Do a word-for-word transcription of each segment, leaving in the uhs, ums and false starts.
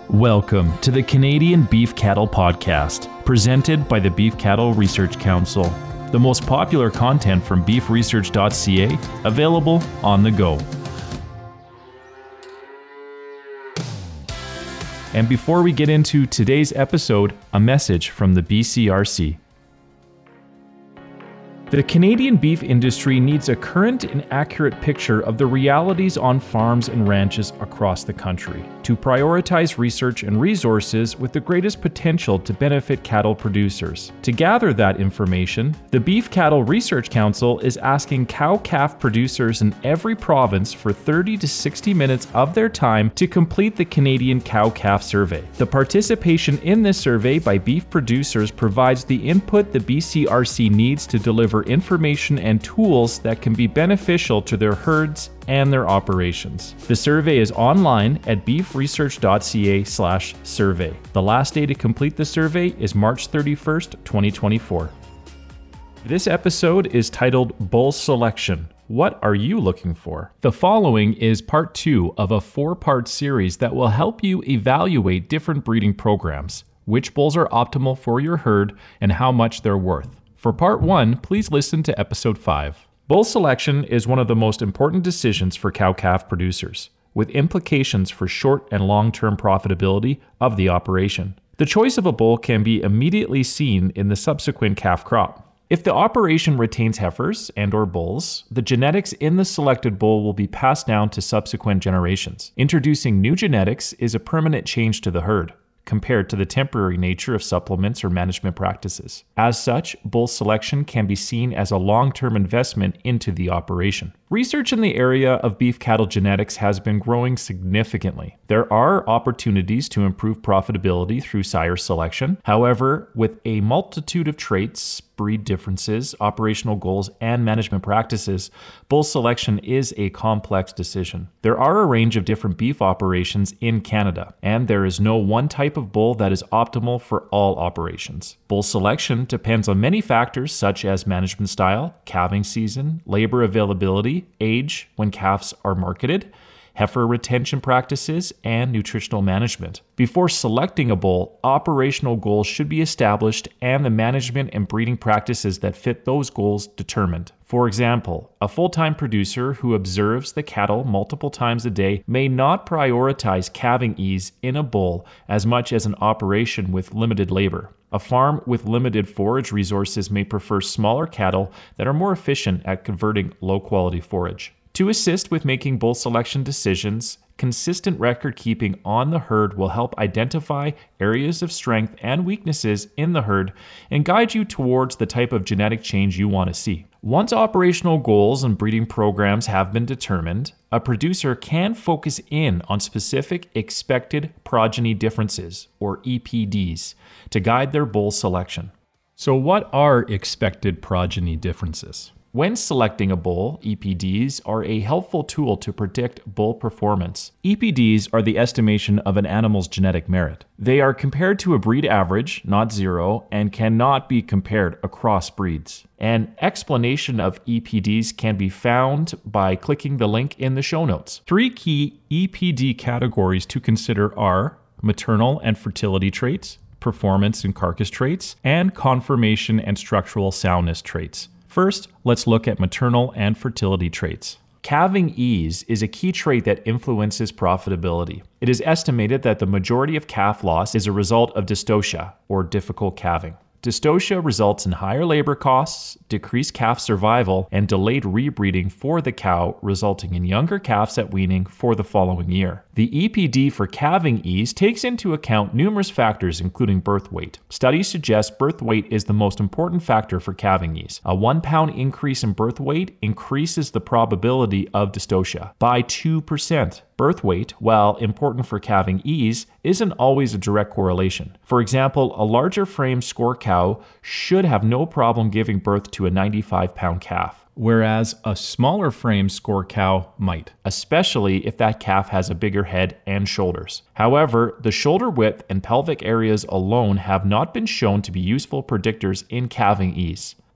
Welcome to the Canadian Beef Cattle Podcast, presented by the Beef Cattle Research Council. The most popular content from beef research dot c a, available on the go. And before we get into today's episode, a message from the B C R C. The Canadian beef industry needs a current and accurate picture of the realities on farms and ranches across the country to prioritize research and resources with the greatest potential to benefit cattle producers. To gather that information, the Beef Cattle Research Council is asking cow-calf producers in every province for thirty to sixty minutes of their time to complete the Canadian Cow-Calf Survey. The participation in this survey by beef producers provides the input the B C R C needs to deliver information and tools that can be beneficial to their herds and their operations. The survey is online at beef research dot c a slash survey. The last day to complete the survey is March thirty-first, twenty twenty-four. This episode is titled Bull Selection. What are you looking for? The following is part two of a four-part series that will help you evaluate different breeding programs, which bulls are optimal for your herd, and how much they're worth. For part one, please listen to episode five. Bull selection is one of the most important decisions for cow-calf producers, with implications for short and long-term profitability of the operation. The choice of a bull can be immediately seen in the subsequent calf crop. If the operation retains heifers and or bulls, the genetics in the selected bull will be passed down to subsequent generations. Introducing new genetics is a permanent change to the herd, compared to the temporary nature of supplements or management practices. As such, bull selection can be seen as a long-term investment into the operation. Research in the area of beef cattle genetics has been growing significantly. There are opportunities to improve profitability through sire selection. However, with a multitude of traits, breed differences, operational goals, and management practices, bull selection is a complex decision. There are a range of different beef operations in Canada, and there is no one type of bull that is optimal for all operations. Bull selection depends on many factors such as management style, calving season, labor availability, age when calves are marketed, heifer retention practices, and nutritional management. Before selecting a bull, operational goals should be established and the management and breeding practices that fit those goals determined. For example, a full-time producer who observes the cattle multiple times a day may not prioritize calving ease in a bull as much as an operation with limited labor. A farm with limited forage resources may prefer smaller cattle that are more efficient at converting low-quality forage. To assist with making bull selection decisions, consistent record keeping on the herd will help identify areas of strength and weaknesses in the herd and guide you towards the type of genetic change you want to see. Once operational goals and breeding programs have been determined, a producer can focus in on specific expected progeny differences, or E P Ds, to guide their bull selection. So what are expected progeny differences? When selecting a bull, E P Ds are a helpful tool to predict bull performance. E P Ds are the estimation of an animal's genetic merit. They are compared to a breed average, not zero, and cannot be compared across breeds. An explanation of E P Ds can be found by clicking the link in the show notes. Three key E P D categories to consider are maternal and fertility traits, performance and carcass traits, and conformation and structural soundness traits. First, let's look at maternal and fertility traits. Calving ease is a key trait that influences profitability. It is estimated that the majority of calf loss is a result of dystocia, or difficult calving. Dystocia results in higher labor costs, decreased calf survival, and delayed rebreeding for the cow, resulting in younger calves at weaning for the following year. The E P D for calving ease takes into account numerous factors, including birth weight. Studies suggest birth weight is the most important factor for calving ease. A one pound increase in birth weight increases the probability of dystocia by two percent. Birth weight, while important for calving ease, isn't always a direct correlation. For example, a larger frame score cow should have no problem giving birth to a ninety-five pound calf, whereas a smaller frame score cow might, especially if that calf has a bigger head and shoulders. However, the shoulder width and pelvic areas alone have not been shown to be useful predictors in calving ease.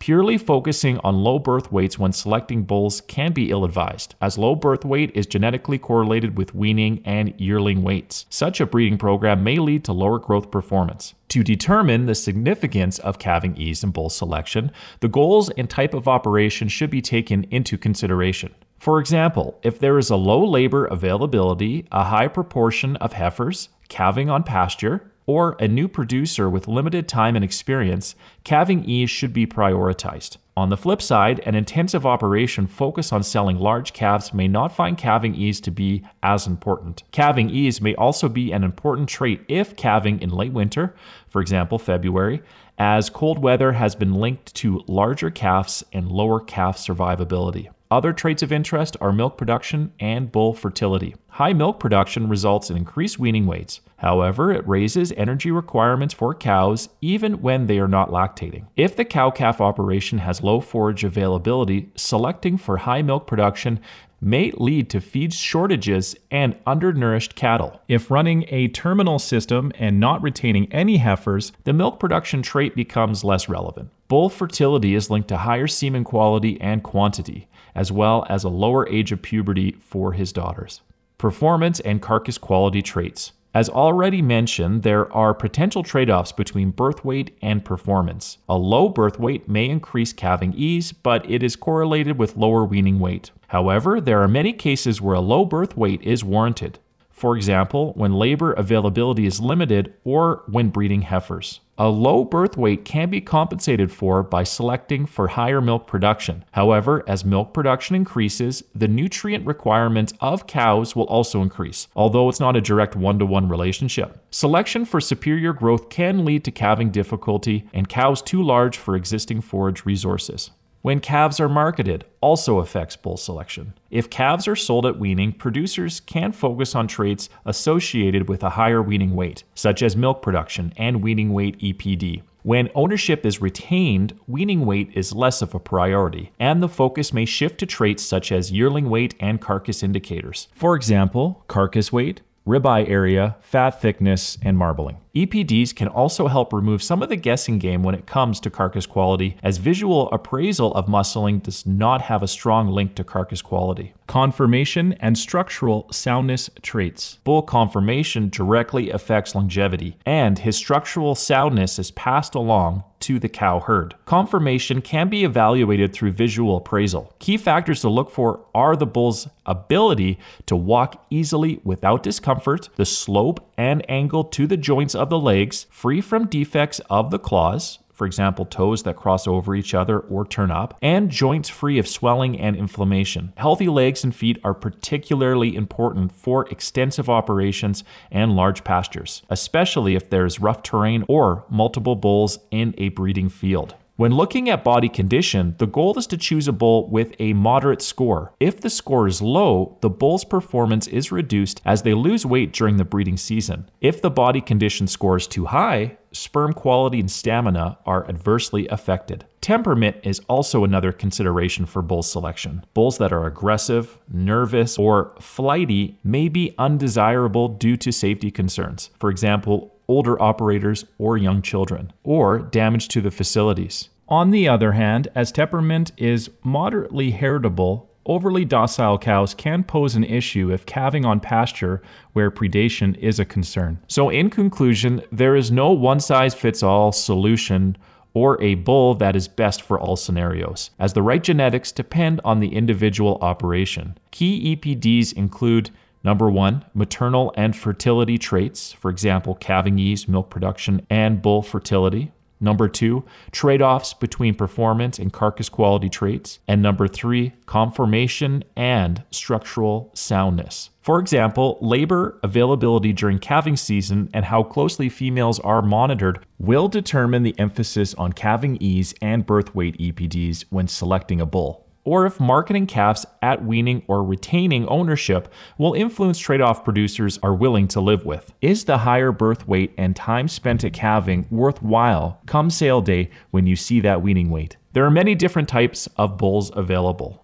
Purely focusing on low birth weights when selecting bulls can be ill-advised, as low birth weight is genetically correlated with weaning and yearling weights. Such a breeding program may lead to lower growth performance. To determine the significance of calving ease in bull selection, the goals and type of operation should be taken into consideration. For example, if there is a low labor availability, a high proportion of heifers, calving on pasture, or a new producer with limited time and experience, calving ease should be prioritized. On the flip side, an intensive operation focused on selling large calves may not find calving ease to be as important. Calving ease may also be an important trait if calving in late winter, for example February, as cold weather has been linked to larger calves and lower calf survivability. Other traits of interest are milk production and bull fertility. High milk production results in increased weaning weights. However, it raises energy requirements for cows even when they are not lactating. If the cow-calf operation has low forage availability, selecting for high milk production may lead to feed shortages and undernourished cattle. If running a terminal system and not retaining any heifers, the milk production trait becomes less relevant. Bull fertility is linked to higher semen quality and quantity, as well as a lower age of puberty for his daughters. Performance and carcass quality traits. As already mentioned, there are potential trade-offs between birth weight and performance. A low birth weight may increase calving ease, but it is correlated with lower weaning weight. However, there are many cases where a low birth weight is warranted. For example, when labor availability is limited or when breeding heifers. A low birth weight can be compensated for by selecting for higher milk production. However, as milk production increases, the nutrient requirements of cows will also increase, although it's not a direct one-to-one relationship. Selection for superior growth can lead to calving difficulty and cows too large for existing forage resources. When calves are marketed, also affects bull selection. If calves are sold at weaning, producers can focus on traits associated with a higher weaning weight, such as milk production and weaning weight E P D. When ownership is retained, weaning weight is less of a priority, and the focus may shift to traits such as yearling weight and carcass indicators. For example, carcass weight, ribeye area, fat thickness, and marbling. E P Ds can also help remove some of the guessing game when it comes to carcass quality, as visual appraisal of muscling does not have a strong link to carcass quality. Conformation and structural soundness traits. Bull conformation directly affects longevity, and his structural soundness is passed along to the cow herd. Conformation can be evaluated through visual appraisal. Key factors to look for are the bull's ability to walk easily without discomfort, the slope and angle to the joints of the legs, free from defects of the claws, for example, toes that cross over each other or turn up, and joints free of swelling and inflammation. Healthy legs and feet are particularly important for extensive operations and large pastures, especially if there is rough terrain or multiple bulls in a breeding field. When looking at body condition, the goal is to choose a bull with a moderate score. If the score is low, the bull's performance is reduced as they lose weight during the breeding season. If the body condition score is too high, sperm quality and stamina are adversely affected. Temperament is also another consideration for bull selection. Bulls that are aggressive, nervous, or flighty may be undesirable due to safety concerns. For example, older operators or young children, or damage to the facilities. On the other hand, as temperament is moderately heritable, overly docile cows can pose an issue if calving on pasture where predation is a concern. So in conclusion, there is no one-size-fits-all solution or a bull that is best for all scenarios, as the right genetics depend on the individual operation. Key E P Ds include Number one, maternal and fertility traits, for example, calving ease, milk production, and bull fertility. Number two, trade-offs between performance and carcass quality traits. And number three, conformation and structural soundness. For example, labor availability during calving season and how closely females are monitored will determine the emphasis on calving ease and birth weight E P Ds when selecting a bull. Or if marketing calves at weaning or retaining ownership will influence trade-off producers are willing to live with. Is the higher birth weight and time spent at calving worthwhile come sale day when you see that weaning weight? There are many different types of bulls available.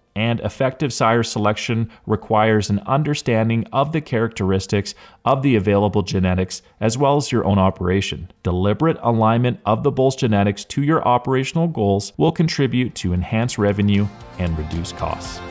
and effective sire selection requires an understanding of the characteristics of the available genetics as well as your own operation. Deliberate alignment of the bull's genetics to your operational goals will contribute to enhanced revenue and reduce costs.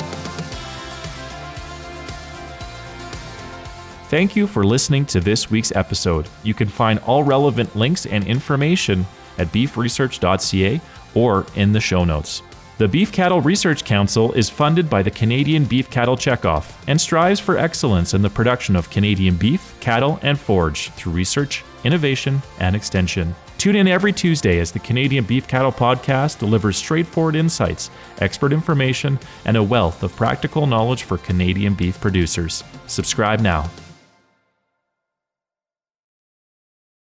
Thank you for listening to this week's episode. You can find all relevant links and information at beef research dot c a or in the show notes. The Beef Cattle Research Council is funded by the Canadian Beef Cattle Checkoff and strives for excellence in the production of Canadian beef, cattle, and forage through research, innovation, and extension. Tune in every Tuesday as the Canadian Beef Cattle Podcast delivers straightforward insights, expert information, and a wealth of practical knowledge for Canadian beef producers. Subscribe now.